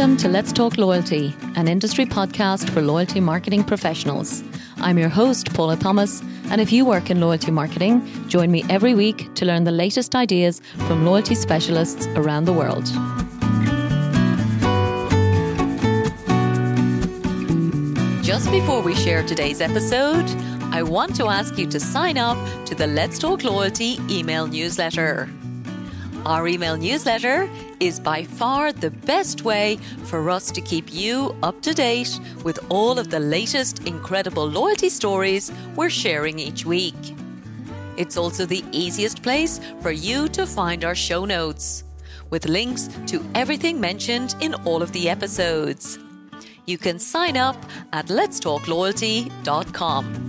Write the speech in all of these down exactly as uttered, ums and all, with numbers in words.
Welcome to Let's Talk Loyalty, an industry podcast for loyalty marketing professionals. I'm your host, Paula Thomas, and if you work in loyalty marketing, join me every week to learn the latest ideas from loyalty specialists around the world. Just before we share today's episode, I want to ask you to sign up to the Let's Talk Loyalty email newsletter. Our email newsletter is by far the best way for us to keep you up to date with all of the latest incredible loyalty stories we're sharing each week. It's also the easiest place for you to find our show notes, with links to everything mentioned in all of the episodes. You can sign up at lets talk loyalty dot com.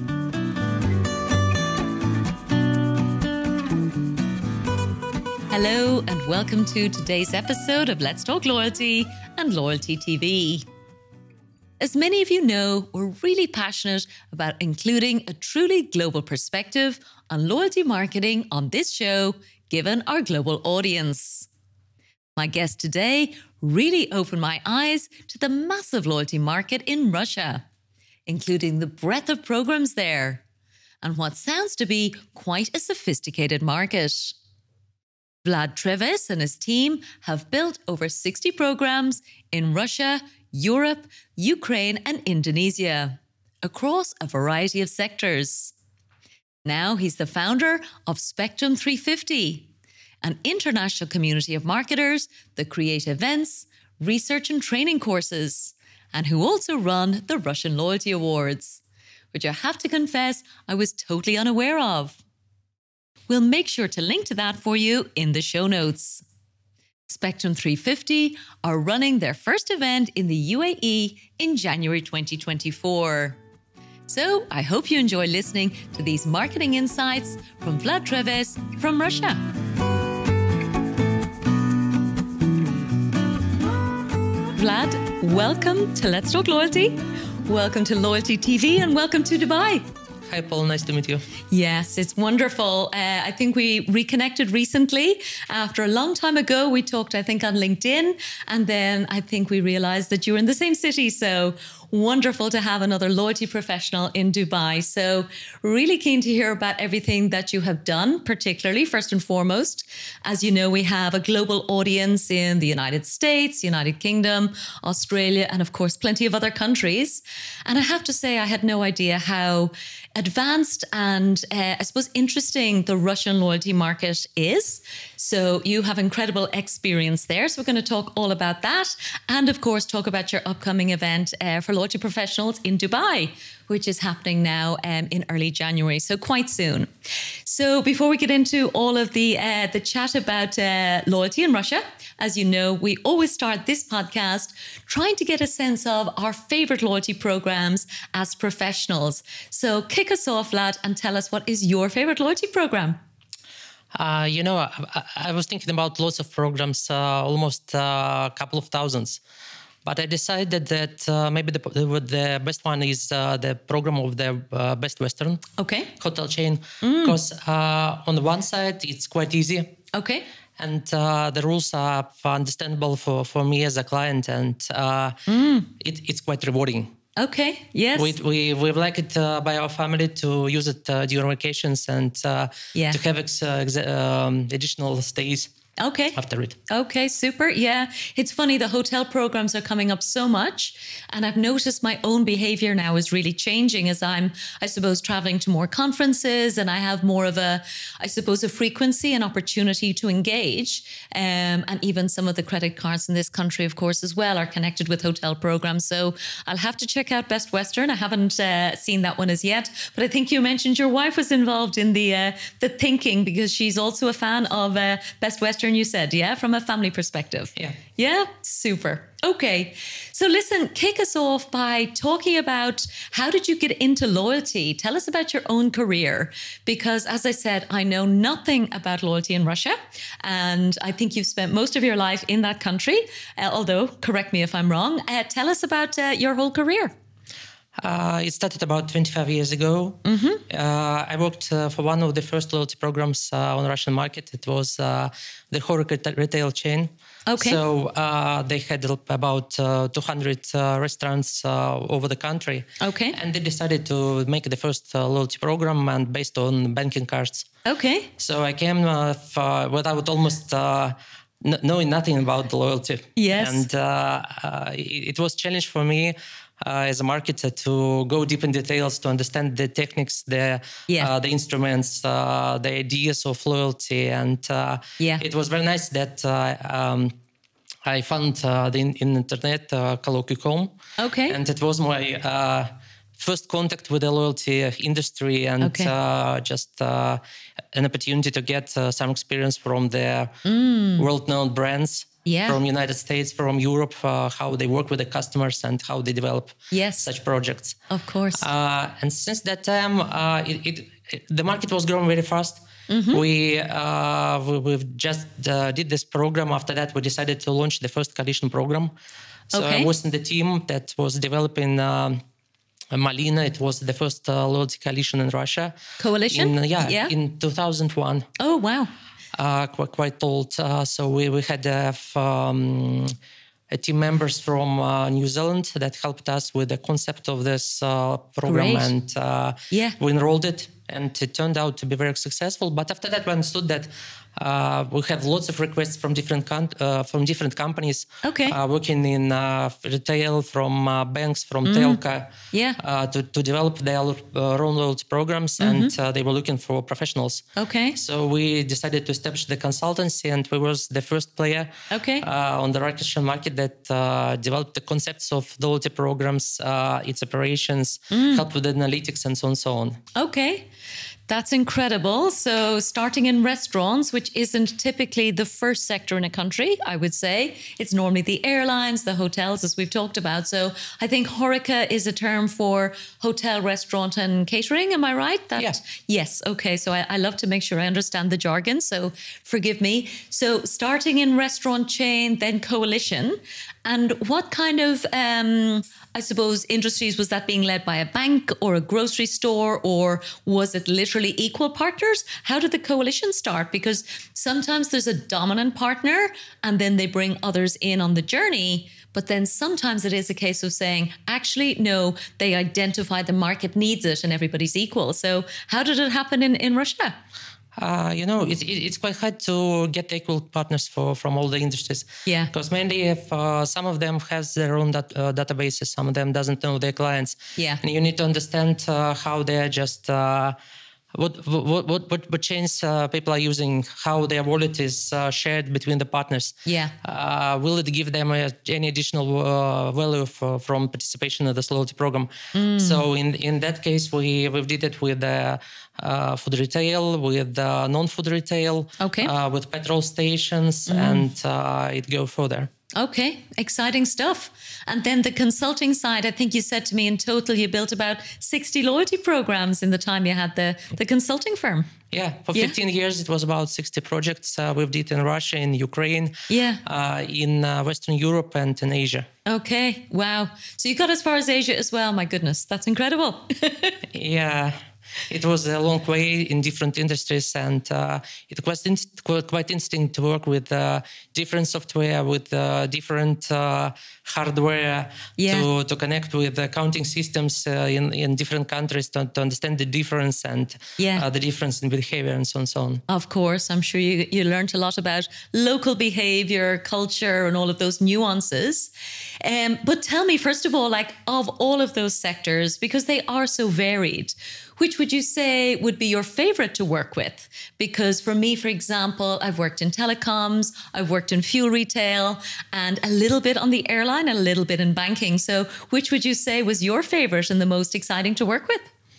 Hello and welcome to today's episode of Let's Talk Loyalty and Loyalty T V. As many of you know, we're really passionate about including a truly global perspective on loyalty marketing on this show, given our global audience. My guest today really opened my eyes to the massive loyalty market in Russia, including the breadth of programs there and what sounds to be quite a sophisticated market. Vlad Treves and his team have built over sixty programs in Russia, Europe, Ukraine, and Indonesia, across a variety of sectors. Now he's the founder of Spectrum three fifty, an international community of marketers that create events, research and training courses, and who also run the Russian Loyalty Awards, which I have to confess I was totally unaware of. We'll make sure to link to that for you in the show notes. Spectrum three fifty are running their first event in the U A E in January twenty twenty-four. So I hope you enjoy listening to these marketing insights from Vlad Treves from Russia. Vlad, welcome to Let's Talk Loyalty. Welcome to Loyalty T V and welcome to Dubai. Hi, Paul. Nice to meet you. Yes, it's wonderful. Uh, I think we reconnected recently. After a long time ago, we talked, I think, on LinkedIn. And then I think we realized that you were in the same city. So wonderful to have another loyalty professional in Dubai. So really keen to hear about everything that you have done, particularly, first and foremost. As you know, we have a global audience in the United States, United Kingdom, Australia, and of course, plenty of other countries. And I have to say, I had no idea how advanced and uh, I suppose interesting the Russian loyalty market is. So you have incredible experience there. So we're going to talk all about that. And of course, talk about your upcoming event uh, for loyalty professionals in Dubai, which is happening now um, in early January. So quite soon. So before we get into all of the, uh, the chat about uh, loyalty in Russia, as you know, we always start this podcast trying to get a sense of our favorite loyalty programs as professionals. So kick us off, Vlad, and tell us what is your favorite loyalty program? Uh, you know, I, I was thinking about lots of programs, uh, almost uh, a couple of thousands. But I decided that uh, maybe the, the the best one is uh, the program of the uh, Best Western okay. hotel chain. Because mm. uh, on the one side, it's quite easy. Okay. And uh, the rules are understandable for, for me as a client. And uh, mm. it, it's quite rewarding. Okay, yes. We we we like it uh, by our family to use it uh, during vacations and uh, yeah. to have ex- uh, ex- um, additional stays. Okay. After it. Okay, super. Yeah. It's funny, the hotel programs are coming up so much. And I've noticed my own behavior now is really changing as I'm, I suppose, traveling to more conferences and I have more of a, I suppose, a frequency and opportunity to engage. Um, and even some of the credit cards in this country, of course, as well, are connected with hotel programs. So I'll have to check out Best Western. I haven't uh, seen that one as yet. But I think you mentioned your wife was involved in the, uh, the thinking because she's also a fan of uh, Best Western. You said, yeah, from a family perspective. Yeah. Yeah, super. Okay. So listen, kick us off by talking about how did you get into loyalty? Tell us about your own career. Because as I said, I know nothing about loyalty in Russia. And I think you've spent most of your life in that country. Uh, although, correct me if I'm wrong. Uh, tell us about uh, your whole career. Uh, it started about twenty-five years ago. Mm-hmm. Uh, I worked uh, for one of the first loyalty programs uh, on the Russian market. It was uh, the HoReCa retail chain. Okay. So uh, they had about uh, two hundred uh, restaurants uh, over the country. Okay. And they decided to make the first uh, loyalty program and based on banking cards. Okay. So I came uh, for, without almost uh, n- knowing nothing about the loyalty. Yes. And uh, uh, it, it was a challenge for me Uh, as a marketer to go deep in details to understand the techniques, the yeah. uh, the instruments, uh, the ideas of loyalty, and uh, yeah. it was very nice that uh, um, I found uh, the in, in internet uh, colloquy dot com. Okay, and it was my uh, first contact with the loyalty industry, and okay. uh, just uh, an opportunity to get uh, some experience from the mm. world-known brands. Yeah. From United States, from Europe, uh, how they work with the customers and how they develop yes. such projects. Of course. Uh, and since that time, uh, it, it, it, the market was growing very fast. Mm-hmm. We, uh, we we've just uh, did this program. After that, we decided to launch the first coalition program. So okay. I was in the team that was developing um, Malina. It was the first uh, loyalty coalition in Russia. Coalition? In, yeah, yeah, in two thousand one. Oh, wow. Uh, quite, quite old. Uh, so we, we had uh, um, a team members from uh, New Zealand that helped us with the concept of this uh, program. Great. And uh, yeah. we enrolled it, and it turned out to be very successful. But after that, we understood that uh, we have lots of requests from different con- uh, from different companies okay. uh, working in uh, retail, from uh, banks, from mm. telco, yeah. uh, to, to develop their uh, own loyalty programs, mm-hmm. and uh, they were looking for professionals. Okay. So we decided to establish the consultancy, and we was the first player okay. uh, on the Russian market that uh, developed the concepts of loyalty programs, uh, its operations, mm. helped with analytics, and so on and so on. Okay. That's incredible. So starting in restaurants, which isn't typically the first sector in a country, I would say. It's normally the airlines, the hotels, as we've talked about. So I think HoReCa is a term for hotel, restaurant and catering. Am I right? That, yeah. Yes. Okay. So I, I love to make sure I understand the jargon. So forgive me. So starting in restaurant chain, then coalition. And what kind of, um, I suppose, industries was that being led by a bank or a grocery store, or was it literally equal partners? How did the coalition start? Because sometimes there's a dominant partner and then they bring others in on the journey. But then sometimes it is a case of saying, actually, no, they identify the market needs it and everybody's equal. So how did it happen in, in Russia? Uh, you know, it, it, it's quite hard to get equal partners for from all the industries. Yeah. Because mainly if uh, some of them has their own dat- uh, databases, some of them doesn't know their clients. Yeah. And you need to understand uh, how they're just... Uh, What what what what, what chains uh, people are using, how their wallet is uh, shared between the partners. Yeah. Uh, will it give them a, any additional uh, value for, from participation in the loyalty program? Mm. So in in that case, we we did it with uh, uh, food retail, with uh, non-food retail, okay. uh, with petrol stations, mm. and uh, it go further. Okay, exciting stuff. And then the consulting side, I think you said to me in total you built about sixty loyalty programs in the time you had the, the consulting firm. Yeah, for yeah. fifteen years it was about sixty projects uh, we've did in Russia, in Ukraine, yeah, uh, in uh, Western Europe and in Asia. Okay, wow. So you got as far as Asia as well, my goodness, that's incredible. Yeah. It was a long way in different industries, and uh, it was in- quite interesting to work with uh, different software, with uh, different uh, hardware, yeah. to, to connect with accounting systems uh, in, in different countries to, to understand the difference and yeah. uh, the difference in behavior and so on and so on. Of course, I'm sure you, you learned a lot about local behavior, culture, and all of those nuances. Um, but tell me, first of all, like of all of those sectors, because they are so varied, which would you say would be your favorite to work with? Because for me, for example, I've worked in telecoms, I've worked in fuel retail, and a little bit on the airline, a little bit in banking. So which would you say was your favorite and the most exciting to work with?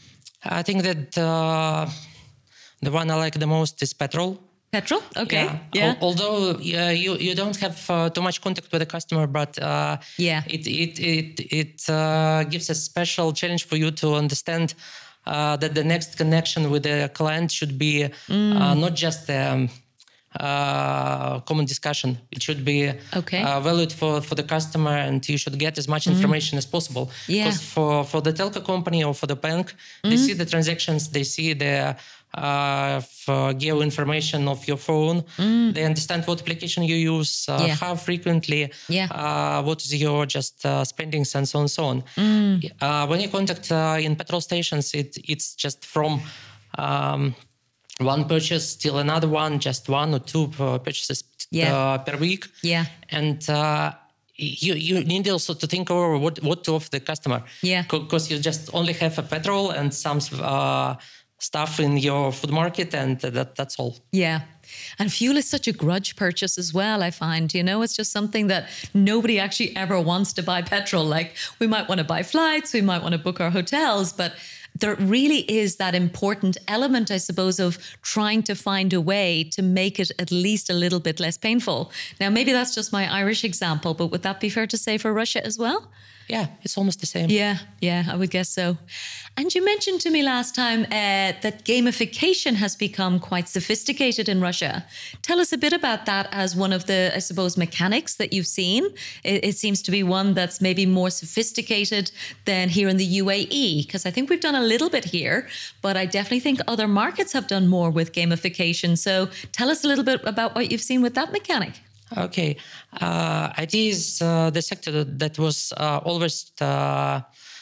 I think that uh, the one I like the most is petrol. Petrol? Okay. Yeah. yeah. Al- although uh, you you don't have uh, too much contact with the customer, but uh, yeah, it it it it uh, gives a special challenge for you to understand uh, that the next connection with the client should be mm. uh, not just um, uh, common discussion. It should be Okay. uh, valued for, for the customer, and you should get as much information mm. as possible. Yeah. Because for, for the telco company or for the bank, mm-hmm. they see the transactions, they see the uh, geo information of your phone. Mm. They understand what application you use, uh, yeah. how frequently, yeah. uh, what is your just uh, spendings, and so on and so on. Mm. Uh, when you contact uh, in petrol stations, it it's just from um, one purchase till another one, just one or two uh, purchases yeah. uh, per week. Yeah. And uh, you you need also to think over what, what to offer the customer. Yeah. Because you just only have a petrol and some uh, stuff in your food market, and that that's all. Yeah. And fuel is such a grudge purchase as well, I find. You know, it's just something that nobody actually ever wants to buy petrol. Like, we might want to buy flights, we might want to book our hotels, but there really is that important element, I suppose, of trying to find a way to make it at least a little bit less painful. Now, maybe that's just my Irish example, but would that be fair to say for Russia as well? Yeah, it's almost the same. Yeah, yeah, I would guess so. And you mentioned to me last time uh, that gamification has become quite sophisticated in Russia. Tell us a bit about that as one of the, I suppose, mechanics that you've seen. It, it seems to be one that's maybe more sophisticated than here in the U A E, because I think we've done a little bit here, but I definitely think other markets have done more with gamification. So tell us a little bit about what you've seen with that mechanic. Okay. Uh, I T is uh, the sector that, that was uh, always uh,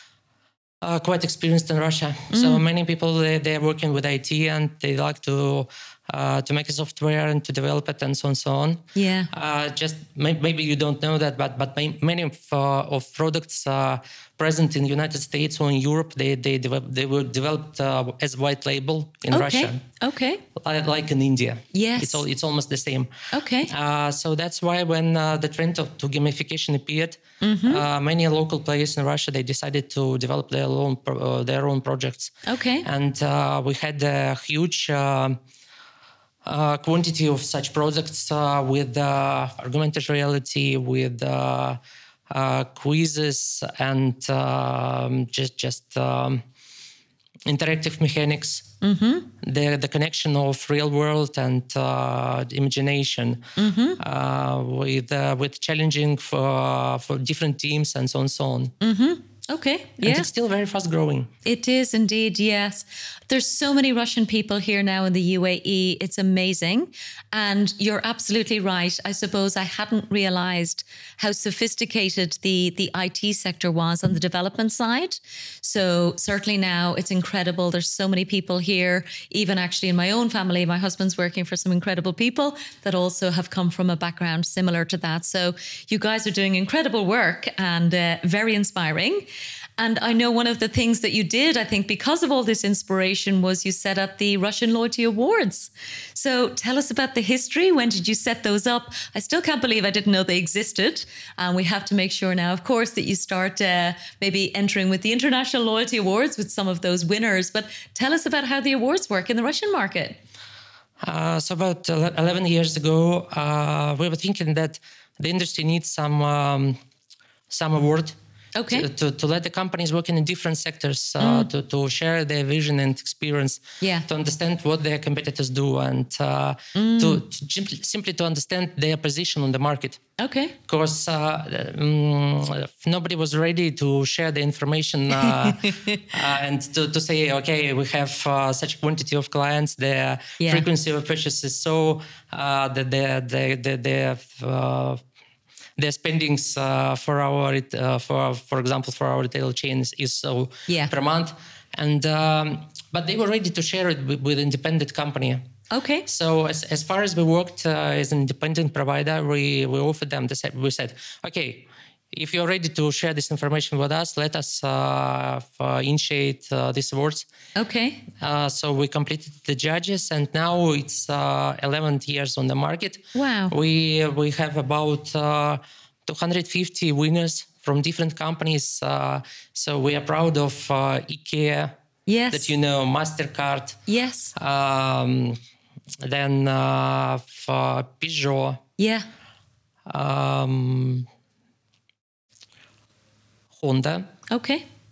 uh, quite experienced in Russia. Mm. So many people, they, they're working with I T, and they like to uh, to make a software and to develop it, and so on and so on. Yeah. Uh, just may, maybe you don't know that, but but many of, uh, of products uh, present in the United States or in Europe, they they develop, they were developed uh, as white label in okay. Russia. Okay. Like in India. Yes. It's all it's almost the same. Okay. Uh, so that's why when uh, the trend of, to gamification appeared, mm-hmm. uh, many local players in Russia, they decided to develop their own uh, their own projects. Okay. And uh, we had a huge uh, uh, quantity of such projects uh, with uh, augmented reality, with uh, uh, quizzes, and um, just just um, interactive mechanics. Mm-hmm. The the connection of real world and uh, imagination, mm-hmm. uh, with uh, with challenging for for different teams, and so on and so on. Mm-hmm. Okay, yeah. And it's still very fast growing. It is indeed, yes. There's so many Russian people here now in the U A E. It's amazing. And you're absolutely right. I suppose I hadn't realized how sophisticated the, the I T sector was on the development side. So certainly now it's incredible. There's so many people here, even actually in my own family. My husband's working for some incredible people that also have come from a background similar to that. So you guys are doing incredible work and uh, very inspiring. And I know one of the things that you did, I think, because of all this inspiration, was you set up the Russian Loyalty Awards. So tell us about the history. When did you set those up? I still can't believe I didn't know they existed. And we have to make sure now, of course, that you start uh, maybe entering with the International Loyalty Awards with some of those winners. But tell us about how the awards work in the Russian market. Uh, so about eleven years ago, uh, we were thinking that the industry needs some um, some award. Okay. To, to, to let the companies working in different sectors uh, mm. to, to share their vision and experience, yeah. to understand what their competitors do, and uh, mm. to, to simply, simply to understand their position on the market. Okay. Because uh, um, nobody was ready to share the information uh, uh, and to, to say, okay, we have uh, such a quantity of clients, their yeah. frequency of purchase is so uh, that their their their, their uh, their spendings uh, for our, uh, for for example, for our retail chains is so yeah. per month, and um, but they were ready to share it with, with independent company. Okay. So as as far as we worked uh, as an independent provider, we we offered them to say, we said, okay, if you're ready to share this information with us, let us uh, initiate uh, these awards. Okay. Uh, so we completed the judges, and now it's uh, eleven years on the market. Wow. We we have about uh, two hundred fifty winners from different companies. Uh, so we are proud of uh, IKEA. Yes. That you know, MasterCard. Yes. Um, then uh, for Peugeot. Yeah. Um, Honda. Okay.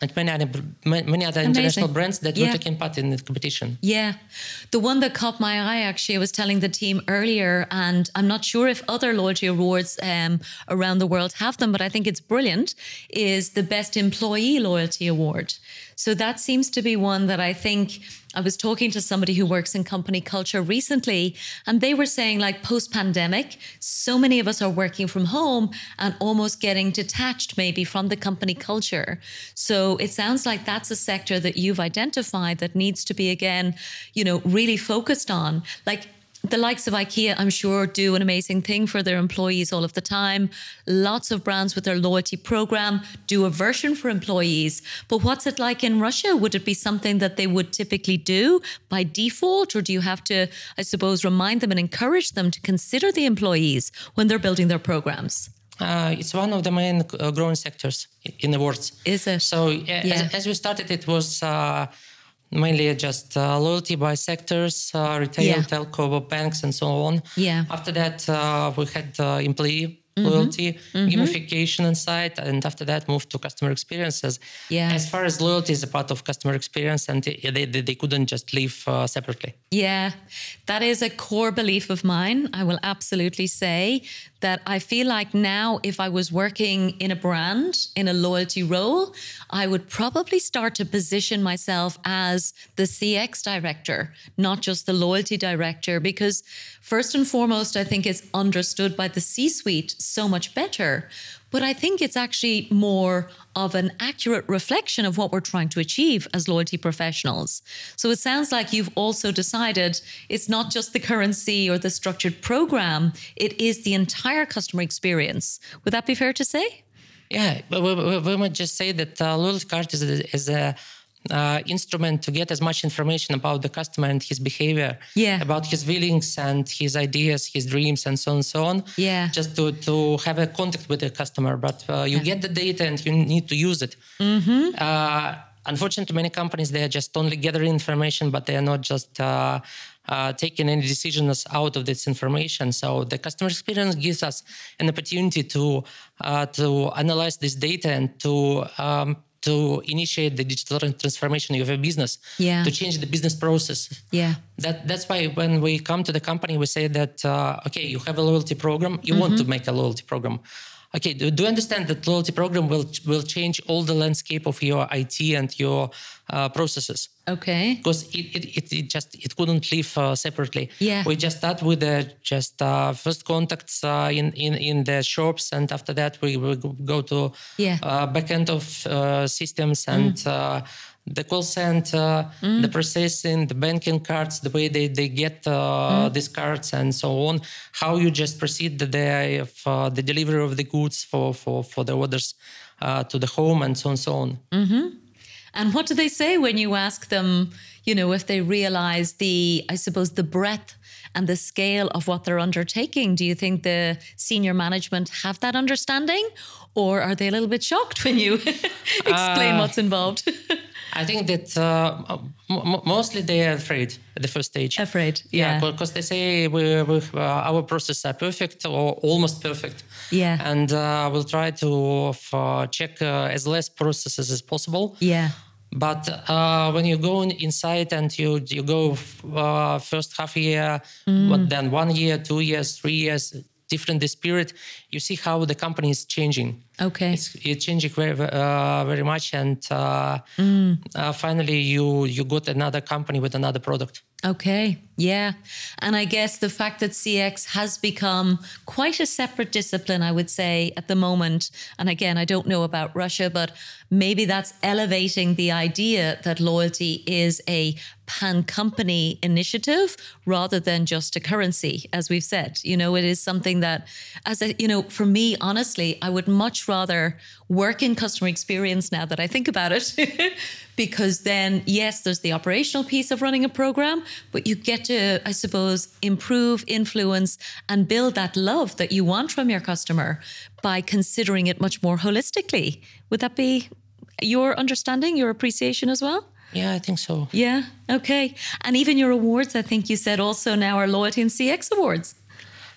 and many other, many other Amazing. international brands that Yeah. were taking part in the competition. Yeah. The one that caught my eye, actually, I was telling the team earlier, and I'm not sure if other loyalty awards um, around the world have them, but I think it's brilliant, is the Best Employee Loyalty Award. So that seems to be one that I think, I was talking to somebody who works in company culture recently, and they were saying, like, post-pandemic, so many of us are working from home and almost getting detached maybe from the company culture. So it sounds like that's a sector that you've identified that needs to be, again, you know, really focused on. Like, the likes of IKEA, I'm sure, do an amazing thing for their employees all of the time. Lots of brands with their loyalty program do a version for employees. But what's it like in Russia? Would it be something that they would typically do by default? Or do you have to, I suppose, remind them and encourage them to consider the employees when they're building their programs? Uh, it's one of the main uh, growing sectors in awards. Is it? So uh, Yeah. as, as we started, it was... Uh, mainly just uh, loyalty by sectors, uh, retail, Yeah. telco, banks, and so on. Yeah. After that, uh, we had uh, employee mm-hmm. loyalty, mm-hmm. gamification inside, and after that, moved to customer experiences. Yeah. As far as loyalty is a part of customer experience, and they, they, they couldn't just live uh, separately. Yeah, that is a core belief of mine. I will absolutely say that I feel like now, if I was working in a brand, in a loyalty role, I would probably start to position myself as the C X director, not just the loyalty director, because first and foremost, I think it's understood by the C-suite so much better. But I think it's actually more of an accurate reflection of what we're trying to achieve as loyalty professionals. So it sounds like you've also decided it's not just the currency or the structured program, it is the entire customer experience. Would that be fair to say? Yeah, we, we, we might just say that uh, loyalty card is a, is a uh, instrument to get as much information about the customer and his behavior, yeah. about his feelings and his ideas, his dreams, and so on and so on. Yeah. Just to, to have a contact with the customer. But uh, you yeah. get the data and you need to use it. Mm-hmm. Uh, unfortunately, many companies, they are just only gathering information, but they are not just uh, uh, taking any decisions out of this information. So the customer experience gives us an opportunity to uh, to analyze this data and to um, to initiate the digital transformation of a business, yeah. to change the business process. Yeah, that that's why when we come to the company, we say that uh, okay, you have a loyalty program, you mm-hmm. want to make a loyalty program. Okay, do, do you understand that loyalty program will will change all the landscape of your I T and your uh, processes? Okay. Because it, it, it, it just it couldn't live uh, separately. Yeah. We just start with the just uh, first contacts uh, in, in in the shops, and after that we will go to yeah. uh, back end of uh, systems and. Mm. Uh, the call center, mm. the processing, the banking cards, the way they, they get uh, mm. these cards and so on, how you just proceed the day of uh, the delivery of the goods for, for, for the orders uh, to the home and so on and so on. Mm-hmm. And what do they say when you ask them, you know, if they realize the, I suppose, the breadth and the scale of what they're undertaking? Do you think the senior management have that understanding, or are they a little bit shocked when you explain uh, what's involved? I think that uh, m- mostly they are afraid at the first stage. Afraid, yeah. Because yeah, they say we, we, uh, our processes are perfect or almost perfect. Yeah. And uh, we'll try to uh, check uh, as less processes as possible. Yeah. But uh, when you go inside and you you go uh, first half year, mm. but then one year, two years, three years, different the spirit, you see how the company is changing. Okay, it's, it's changing very uh, very much, and uh, mm. uh, finally you you got another company with another product. Okay, yeah. And I guess the fact that C X has become quite a separate discipline, I would say, at the moment. And again, I don't know about Russia, but maybe that's elevating the idea that loyalty is a pan-company initiative rather than just a currency, as we've said. You know, it is something that, as a, you know, for me, honestly, I would much rather work in customer experience now that I think about it. Because then, yes, there's the operational piece of running a program, but you get to, I suppose, improve, influence, and build that love that you want from your customer by considering it much more holistically. Would that be your understanding, your appreciation as well? Yeah, I think so. Yeah, okay. And even your awards, I think you said also now are Loyalty and C X awards.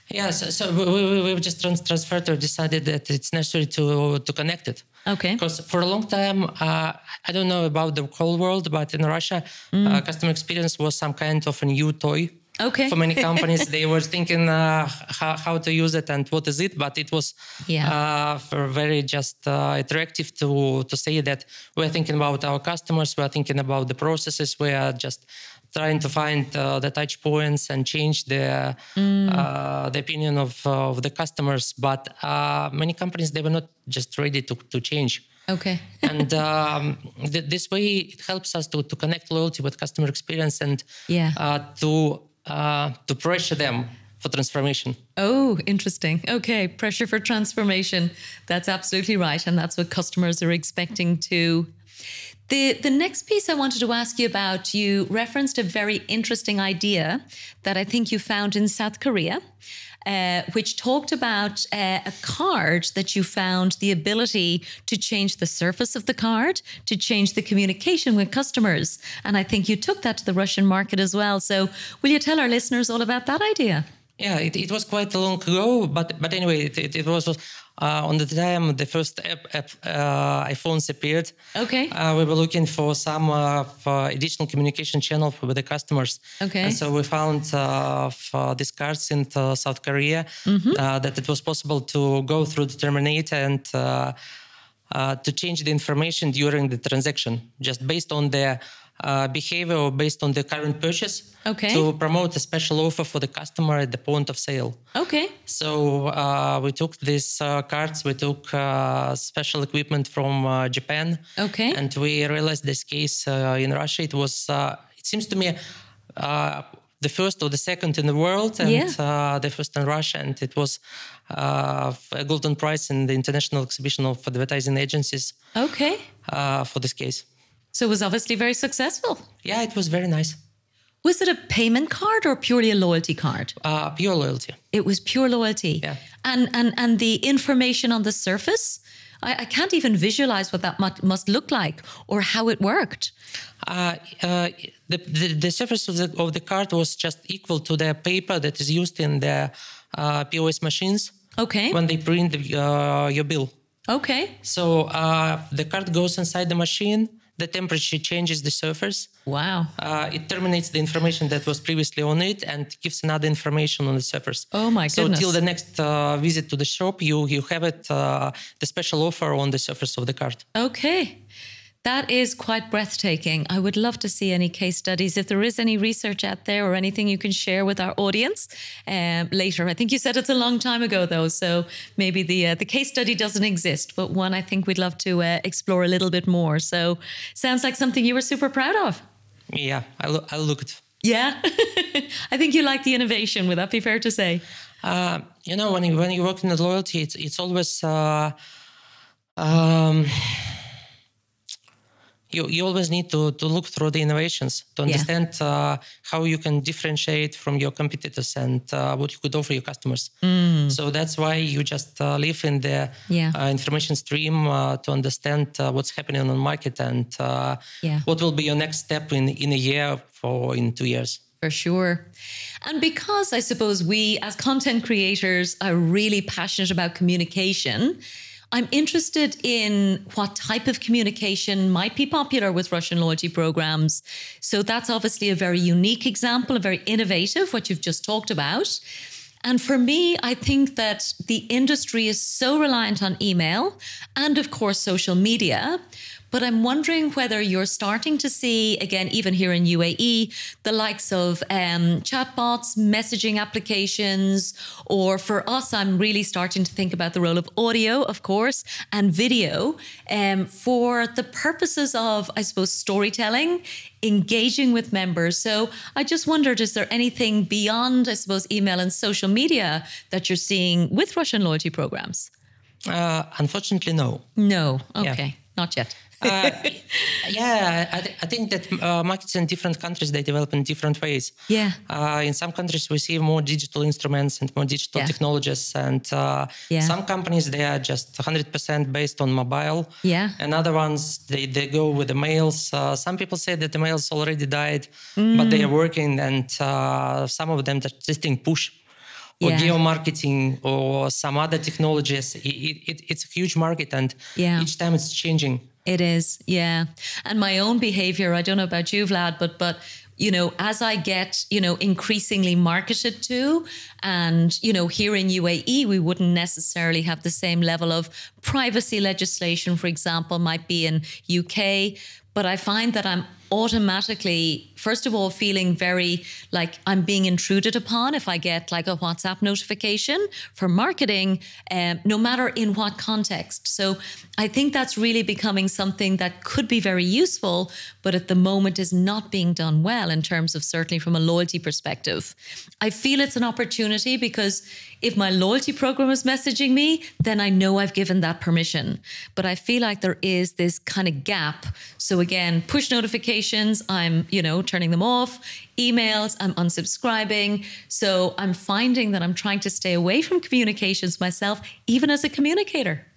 Yeah, so, so we, we, we've just trans- transferred or decided that it's necessary to to connect it. Okay. Because for a long time, uh, I don't know about the whole world, but in Russia, mm. uh, customer experience was some kind of a new toy. Okay. For many companies, they were thinking uh, how, how to use it and what is it, but it was yeah. uh, for very just uh, attractive to to say that we're thinking about our customers, we're thinking about the processes, we are just trying to find uh, the touch points and change the mm. uh, the opinion of uh, of the customers. But uh, many companies, they were not just ready to to change. Okay. and um, th- this way it helps us to to connect loyalty with customer experience and yeah. uh, to uh, to pressure them for transformation. Oh, interesting. Okay, pressure for transformation. That's absolutely right, and that's what customers are expecting too. The, the next piece I wanted to ask you about, you referenced a very interesting idea that I think you found in South Korea, uh, which talked about uh, a card that you found the ability to change the surface of the card, to change the communication with customers. And I think you took that to the Russian market as well. So will you tell our listeners all about that idea? Yeah, it, it was quite long ago, but but anyway, it, it, it was uh, on the time the first app, app uh, iPhones appeared. Okay. Uh, we were looking for some uh, for additional communication channel with the customers. Okay. And so we found uh, for these cards in uh, South Korea mm-hmm. uh, that it was possible to go through the terminator and uh, uh, to change the information during the transaction, just based on the Uh, behavior or based on the current purchase okay. to promote a special offer for the customer at the point of sale. Okay. So uh, we took these uh, cards, we took uh, special equipment from uh, Japan. Okay. And we realized this case uh, in Russia. It was, uh, it seems to me, uh, the first or the second in the world and yeah. uh, the first in Russia. And it was uh, a golden prize in the International Exhibition of Advertising Agencies. Okay. Uh, for this case. So it was obviously very successful. Yeah, it was very nice. Was it a payment card or purely a loyalty card? Uh, pure loyalty. It was pure loyalty. Yeah. And and and the information on the surface, I, I can't even visualize what that must, must look like or how it worked. Uh, uh, the, the the surface of the of the card was just equal to the paper that is used in the uh, P O S machines. Okay. When they print the, uh, your bill. Okay. So uh, the card goes inside the machine. The temperature changes the surface. Wow. Uh, it terminates the information that was previously on it and gives another information on the surface. Oh my goodness. So till the next uh, visit to the shop, you you have it, uh, the special offer on the surface of the card. Okay. That is quite breathtaking. I would love to see any case studies. If there is any research out there or anything you can share with our audience um, later. I think you said it's a long time ago, though, so maybe the uh, the case study doesn't exist, but one I think we'd love to uh, explore a little bit more. So sounds like something you were super proud of. Yeah, I, lo- I looked. Yeah? I think you like the innovation. Would that be fair to say? Uh, you know, when you, when you work in the loyalty, it's, it's always... Uh, um, You, you always need to, to look through the innovations to understand yeah. uh, how you can differentiate from your competitors and uh, what you could offer your customers. Mm. So that's why you just uh, live in the yeah. uh, information stream uh, to understand uh, what's happening on the market and uh, yeah. what will be your next step in, in a year or in two years. For sure. And because I suppose we as content creators are really passionate about communication, I'm interested in what type of communication might be popular with Russian loyalty programs. So that's obviously a very unique example, a very innovative, what you've just talked about. And for me, I think that the industry is so reliant on email and, of course, social media. But I'm wondering whether you're starting to see, again, even here in U A E, the likes of um, chatbots, messaging applications, or for us, I'm really starting to think about the role of audio, of course, and video um, for the purposes of, I suppose, storytelling, engaging with members. So I just wondered, is there anything beyond, I suppose, email and social media that you're seeing with Russian loyalty programs? Uh, unfortunately, no. No. Okay. Yeah. Not yet. uh, yeah, I, th- I think that uh, markets in different countries, they develop in different ways. Yeah. Uh, in some countries, we see more digital instruments and more digital yeah. technologies. And uh, yeah. some companies, they are just one hundred percent based on mobile. Yeah. And other ones, they, they go with the mails. Uh, some people say that the mails already died, mm. but they are working. And uh, some of them just testing push or Yeah. geo-marketing or some other technologies. It, it, it's a huge market, and Yeah. each time it's changing. It is, yeah. And my own behavior, I don't know about you, Vlad, but but you know, as I get, you know, increasingly marketed to, and, you know, here in U A E, we wouldn't necessarily have the same level of privacy legislation, for example, might be in U K. But I find that I'm automatically, first of all, feeling very like I'm being intruded upon if I get like a WhatsApp notification for marketing, um, no matter in what context. So I think that's really becoming something that could be very useful, but at the moment is not being done well in terms of certainly from a loyalty perspective. I feel it's an opportunity because if my loyalty program is messaging me, then I know I've given that permission. But I feel like there is this kind of gap. So again, push notifications, I'm, you know, turning them off. Emails, I'm unsubscribing. So I'm finding that I'm trying to stay away from communications myself, even as a communicator.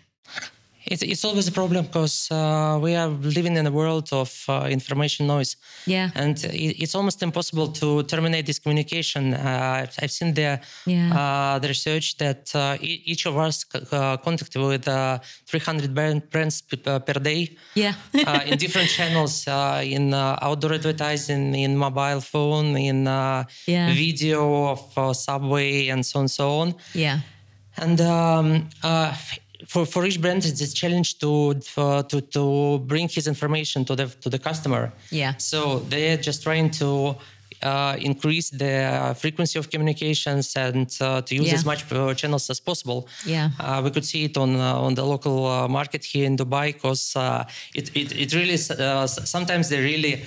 It's, it's always a problem because uh, we are living in a world of uh, information noise. Yeah. And it, it's almost impossible to terminate this communication. Uh, I've, I've seen the, Yeah. uh, the research that uh, e- each of us uh, contact with uh, three hundred brands p- per day. Yeah. uh, in different channels, uh, in uh, outdoor advertising, in mobile phone, in uh, Yeah. video of uh, Subway, and so on and so on. Yeah. And um, uh, for for each brand, it's a challenge to uh, to to bring his information to the to the customer. Yeah. So they're just trying to uh, increase the frequency of communications and uh, to use Yeah. as much uh, channels as possible. Yeah. Uh, we could see it on uh, on the local uh, market here in Dubai, because uh, it, it it really uh, sometimes they really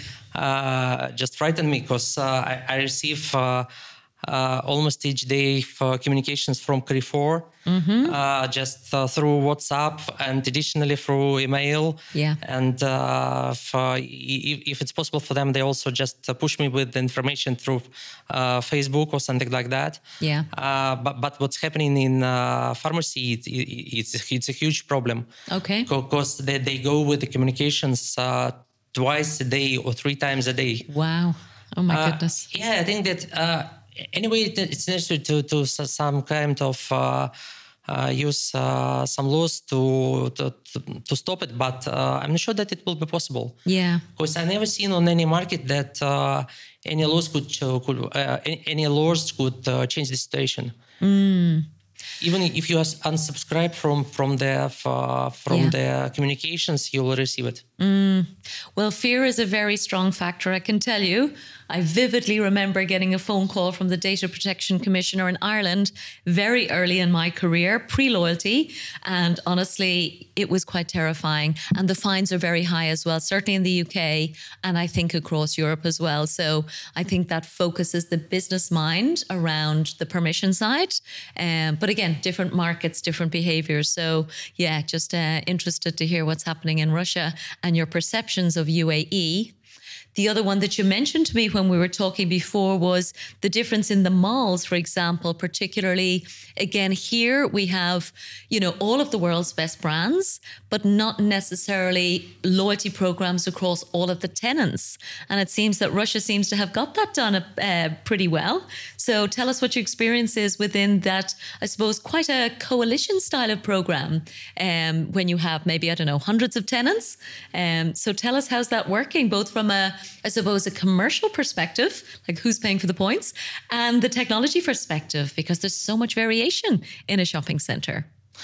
uh, just frighten me, because uh, I, I receive. Uh, Uh, almost each day for communications from Carrefour, Mm-hmm. uh, just uh, through WhatsApp, and additionally through email. Yeah. And uh, for, if, if it's possible for them, they also just uh, push me with the information through uh, Facebook or something like that. Yeah. Uh, but but what's happening in uh, pharmacy, it, it, it's it's a huge problem. Okay. Because they, they go with the communications uh, twice a day or three times a day. Wow. Oh my Uh, goodness. Yeah, I think that uh, anyway, it- it's necessary to to s- some kind of uh, uh, use uh, some laws to, to to to stop it, but uh, I'm not sure that it will be possible. Yeah. Because I never seen on any market that uh, any laws could uh, could uh, any, any laws could uh, change the situation. Mm. Even if you are unsubscribe from from the uh, from Yeah. the communications, you will receive it. Mm. Well, fear is a very strong factor, I can tell you. I vividly remember getting a phone call from the Data Protection Commissioner in Ireland very early in my career, pre-loyalty. And honestly, it was quite terrifying. And the fines are very high as well, certainly in the U K, and I think across Europe as well. So I think that focuses the business mind around the permission side. Um, but again, different markets, different behaviors. So yeah, just uh, interested to hear what's happening in Russia and your perceptions of U A E. The other one that you mentioned to me when we were talking before was the difference in the malls, for example, particularly, again, here we have, you know, all of the world's best brands, but not necessarily loyalty programs across all of the tenants. And it seems that Russia seems to have got that done uh, pretty well. So tell us what your experience is within that, I suppose, quite a coalition style of program um, when you have maybe, I don't know, hundreds of tenants. Um, so tell us, how's that working, both from a, I suppose, a commercial perspective, like who's paying for the points, and the technology perspective, because there's so much variation in a shopping center.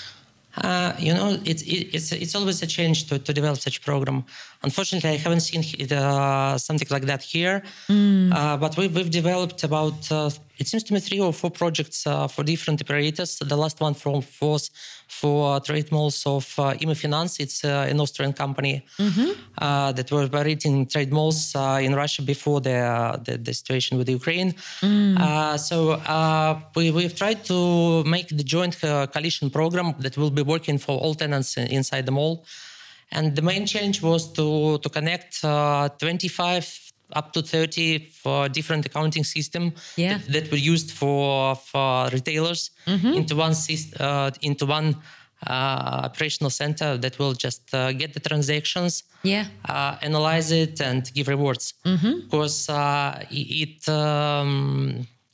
Uh, you know, it's it, it's it's always a challenge to, to develop such program. Unfortunately, I haven't seen it, uh, something like that here. Mm. Uh, but we, we've developed about, uh, it seems to me, three or four projects uh, for different operators. The last one from was for trade malls of uh, Immofinanz. It's uh, an Austrian company mm-hmm. uh, that were operating trade malls uh, in Russia before the, uh, the the situation with Ukraine. Mm. Uh, so uh, we, we've tried to make the joint uh, coalition program that will be working for all tenants inside the mall. And the main challenge was to, to connect uh, twenty-five up to thirty for different accounting system yeah. that, that were used for, for retailers mm-hmm. into one uh, into one uh, operational center that will just uh, get the transactions, yeah. uh, analyze it, and give rewards. Mm-hmm. Because uh, it um,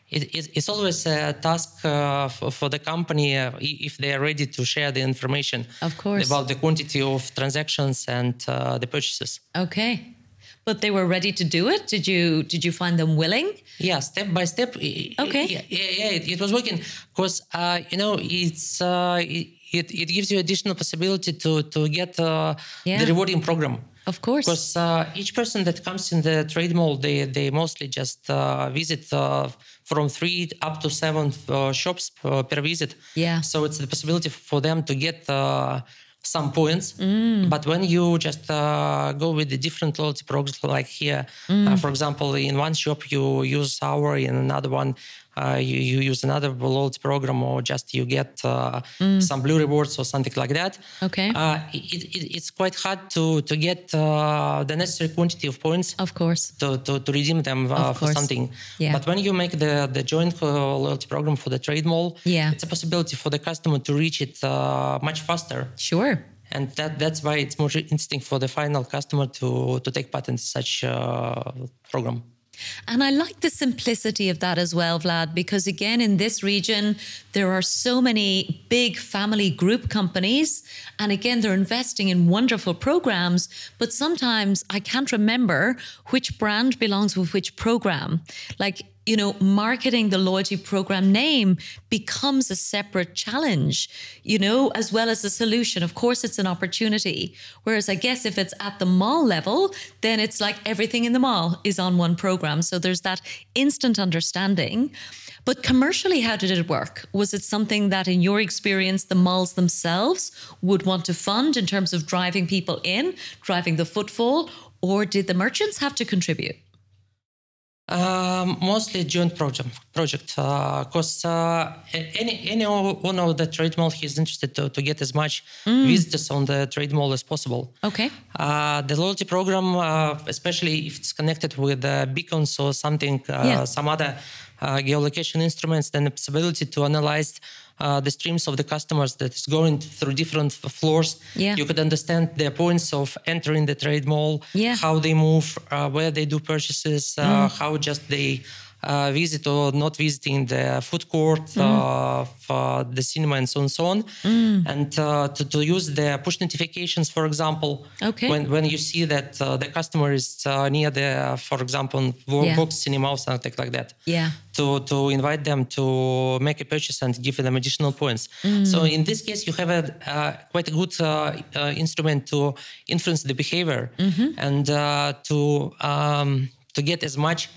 it, it, it's always a task uh, for, for the company uh, if they are ready to share the information of course. about the quantity of transactions and uh, the purchases. Okay. But they were ready to do it? Did you did you find them willing? Yeah, step by step. Okay. Yeah, yeah, yeah it, it was working because, uh, you know, it's uh, it, it gives you additional possibility to, to get uh, yeah. the rewarding program. Of course. Because uh, each person that comes in the trade mall, they, they mostly just uh, visit uh, from three up to seven uh, shops per, per visit. Yeah. So it's the possibility for them to get uh, some points. Mm. But when you just uh, go with the different loyalty programs, like here, mm. uh, for example, in one shop you use our, in another one uh, you, you use another loyalty program, or just you get uh, mm. some blue rewards or something like that. Okay. Uh, it, it, it's quite hard to to get uh, the necessary quantity of points. Of course. To, to, to redeem them uh, for something. Yeah. But when you make the, the joint uh, loyalty program for the trade mall, yeah. it's a possibility for the customer to reach it uh, much faster. Sure. And that that's why it's more interesting for the final customer to, to take part in such a program. And I like the simplicity of that as well, Vlad, because again, in this region, there are so many big family group companies. And again, they're investing in wonderful programs. But sometimes I can't remember which brand belongs with which program. Like, you know, marketing the loyalty program name becomes a separate challenge, you know, as well as a solution. Of course, it's an opportunity. Whereas I guess if it's at the mall level, then it's like everything in the mall is on one program. So there's that instant understanding. But commercially, how did it work? Was it something that, in your experience, the malls themselves would want to fund in terms of driving people in, driving the footfall, or did the merchants have to contribute? Um, mostly joint project, project. Because uh, uh, any any one of the trade mall is interested to, to get as much mm. visitors on the trade mall as possible. Okay. Uh, the loyalty program, uh, especially if it's connected with uh, beacons or something, uh, yeah. some other uh, geolocation instruments, then the possibility to analyze Uh, the streams of the customers that is going through different floors. Yeah. You could understand their points of entering the trade mall, yeah. how they move, uh, where they do purchases, uh, mm. how just they uh, visit or not visiting the food court, mm. uh, for the cinema, and so on and so on. Mm. And uh, to, to use the push notifications, for example, okay. when, when you see that uh, the customer is uh, near the, uh, for example, Vox yeah. cinema or something like that. Yeah. To, to invite them to make a purchase and give them additional points. Mm. So in this case, you have a uh, quite a good uh, uh, instrument to influence the behavior mm-hmm. and uh, to um, to get as much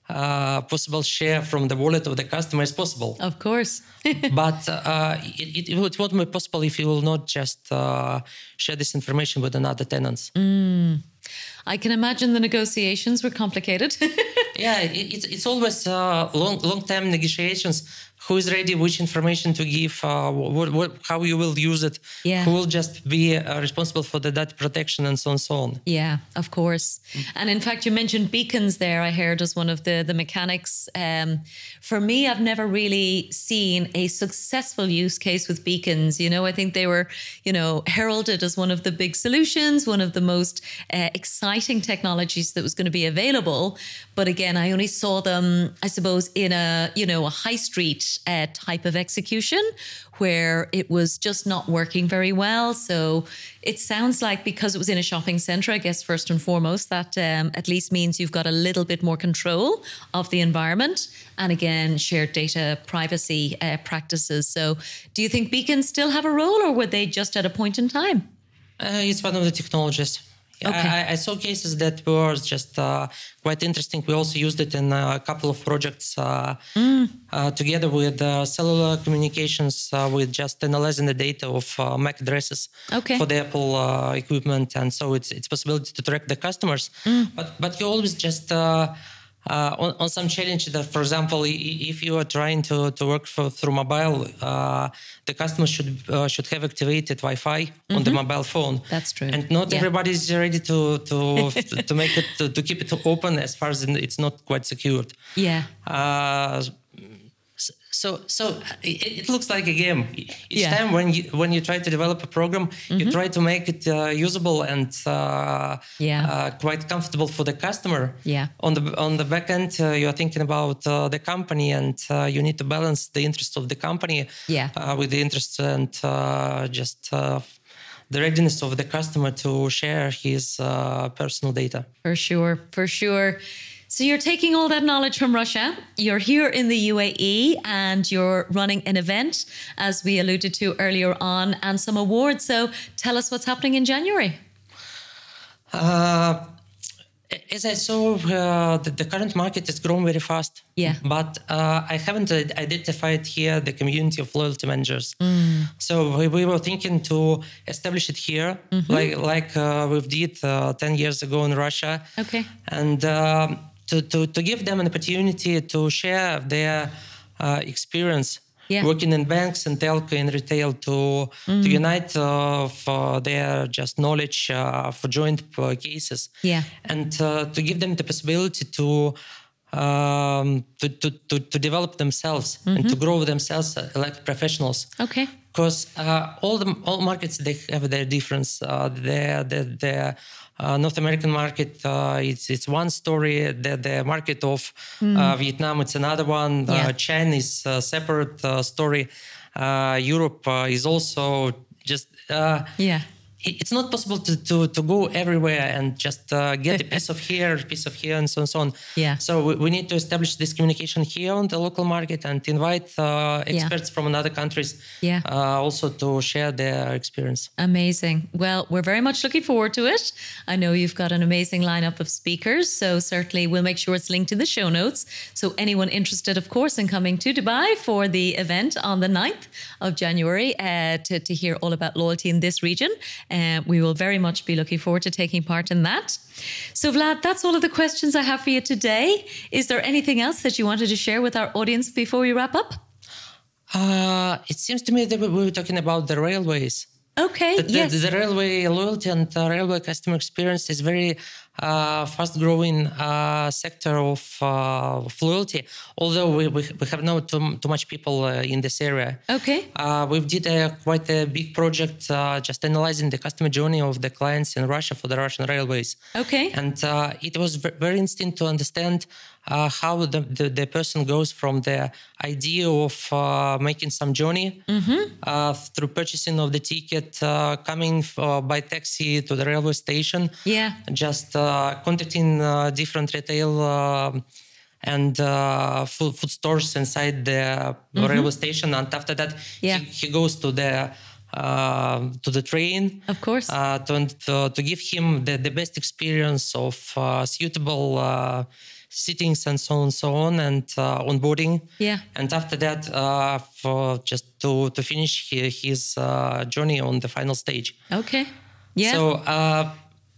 uh, possible share from the wallet of the customer as possible. Of course. But uh, it, it, it won't be possible if you will not just uh, share this information with another tenants. Mm. I can imagine the negotiations were complicated. Yeah, it, it's it's always uh, long long term negotiations. Who is ready? Which information to give? Uh, what, what, how you will use it? Yeah. Who will just be uh, responsible for the data protection and so on and so on? Yeah, of course. Mm. And in fact, you mentioned beacons there. I heard as one of the the mechanics. Um, for me, I've never really seen a successful use case with beacons. You know, I think they were, you know, heralded as one of the big solutions, one of the most uh, exciting technologies that was going to be available. But again, I only saw them, I suppose, in a, you know, a high street uh, type of execution where it was just not working very well. So it sounds like because it was in a shopping centre, I guess first and foremost, that um, at least means you've got a little bit more control of the environment. And again, shared data privacy uh, practices. So do you think beacons still have a role, or were they just at a point in time? Uh, it's one of the technologies. Okay. I, I saw cases that were just uh, quite interesting. We also used it in a couple of projects uh, mm. uh, together with uh, cellular communications, uh, with just analyzing the data of uh, M A C addresses okay. for the Apple uh, equipment, and so it's it's possibility to track the customers. Mm. But but you always just uh, uh, on, on some challenge that, for example, if you are trying to, to work for, through mobile, uh, the customer should uh, should have activated Wi-Fi mm-hmm. on the mobile phone. That's true. And not yeah. everybody is ready to to to make it to, to keep it open as far as it's not quite secured. Yeah. Uh, So, so it, it looks like a game. Each yeah. time when you when you try to develop a program, mm-hmm. you try to make it uh, usable and uh, yeah. uh, quite comfortable for the customer. Yeah. On the on the back end, uh, you are thinking about uh, the company, and uh, you need to balance the interests of the company yeah. uh, with the interests and uh, just uh, the readiness of the customer to share his uh, personal data. For sure, for sure. So you're taking all that knowledge from Russia, you're here in the U A E, and you're running an event, as we alluded to earlier on, and some awards. So tell us what's happening in January. Uh, as I saw, uh, the, the current market is growing very fast. Yeah. But uh, I haven't identified here the community of loyalty managers. Mm. So we, we were thinking to establish it here, mm-hmm. like like uh, we did uh, ten years ago in Russia. Okay. And um, To, to, to give them an opportunity to share their uh, experience yeah. working in banks and telco and retail, to mm. to unite uh, for their just knowledge uh, for joint uh, cases, yeah. and uh, to give them the possibility to um, to, to, to to develop themselves mm-hmm. and to grow themselves uh, like professionals. Okay. Because uh, all the all markets, they have their difference. Uh, their their their Uh, North American market, uh, it's it's one story. The, the market of mm. uh, Vietnam, it's another one. Yeah. Uh, China is a separate uh, story. Uh, Europe uh, is also just uh, yeah. It's not possible to, to, to go everywhere and just uh, get a piece of here, a piece of here, and so on and so on. Yeah. So we, we need to establish this communication here on the local market and invite uh, experts yeah. from other countries yeah. uh, also to share their experience. Amazing. Well, we're very much looking forward to it. I know you've got an amazing lineup of speakers, so certainly we'll make sure it's linked in the show notes. So anyone interested, of course, in coming to Dubai for the event on the ninth of January uh, to, to hear all about loyalty in this region, Uh, we will very much be looking forward to taking part in that. So Vlad, that's all of the questions I have for you today. Is there anything else that you wanted to share with our audience before we wrap up? Uh, it seems to me that we were talking about the railways. Okay, the, the, yes. The railway loyalty and the railway customer experience is very uh, fast-growing uh, sector of, uh, of loyalty, although we, we, we have not too, too much people uh, in this area. Okay. Uh, we've did a, quite a big project uh, just analyzing the customer journey of the clients in Russia for the Russian railways. Okay. And uh, it was very interesting to understand Uh, how the, the, the person goes from the idea of uh, making some journey mm-hmm. uh, through purchasing of the ticket, uh, coming uh, by taxi to the railway station, yeah, just uh, contacting uh, different retail uh, and uh, food, food stores inside the mm-hmm. railway station, and after that yeah. he, he goes to the uh, to the train, of course, uh, to, to to give him the, the best experience of uh, suitable Uh, sittings and so on and so on, and uh, onboarding. Yeah. And after that, uh, for just to to finish his, his uh, journey on the final stage. Okay. Yeah. So uh,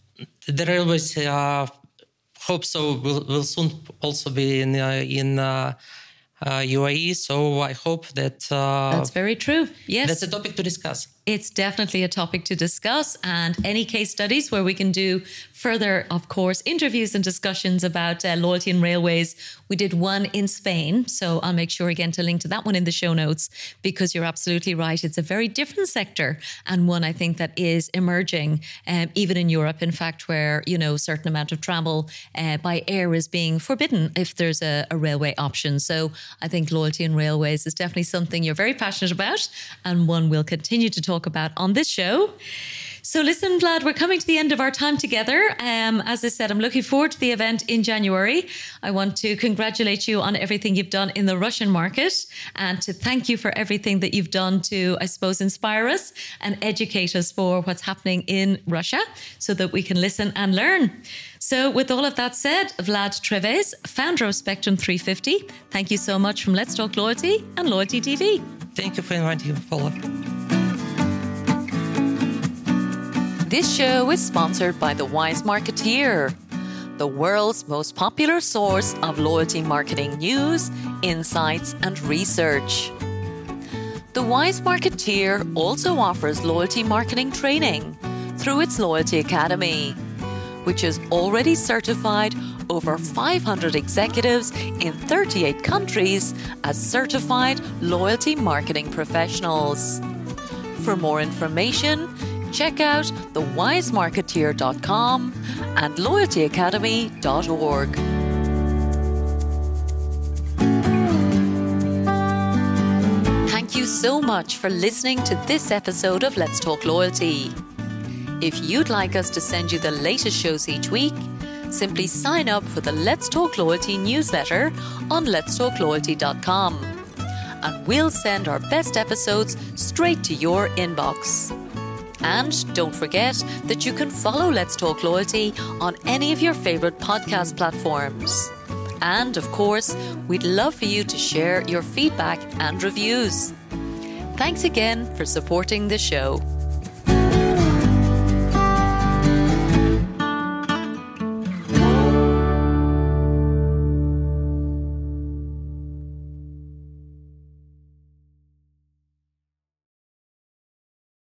the railways, uh, hope so, will, will soon also be in uh, in uh, uh, U A E. So I hope that uh, that's very true. Yes, that's a topic to discuss. It's definitely a topic to discuss, and any case studies where we can do further, of course, interviews and discussions about uh, loyalty in railways. We did one in Spain, so I'll make sure again to link to that one in the show notes, because you're absolutely right. It's a very different sector, and one I think that is emerging, um, even in Europe, in fact, where, you know, a certain amount of travel uh, by air is being forbidden if there's a, a railway option. So I think loyalty in railways is definitely something you're very passionate about, and one we'll continue to talk about on this show. So listen, Vlad, we're coming to the end of our time together. Um, as I said, I'm looking forward to the event in January. I want to congratulate you on everything you've done in the Russian market, and to thank you for everything that you've done to, I suppose, inspire us and educate us for what's happening in Russia, so that we can listen and learn. So with all of that said, Vlad Treves, founder of Spectrum three fifty, thank you so much from Let's Talk Loyalty and Loyalty T V. Thank you for inviting me to follow. This show is sponsored by The Wise Marketeer, the world's most popular source of loyalty marketing news, insights, and research. The Wise Marketeer also offers loyalty marketing training through its Loyalty Academy, which is already certified over five hundred executives in thirty-eight countries as certified loyalty marketing professionals. For more information, check out the wise marketeer dot com and loyalty academy dot org. Thank you so much for listening to this episode of Let's Talk Loyalty. If you'd like us to send you the latest shows each week, simply sign up for the Let's Talk Loyalty newsletter on lets talk loyalty dot com, and we'll send our best episodes straight to your inbox. And don't forget that you can follow Let's Talk Loyalty on any of your favourite podcast platforms. And of course, we'd love for you to share your feedback and reviews. Thanks again for supporting the show.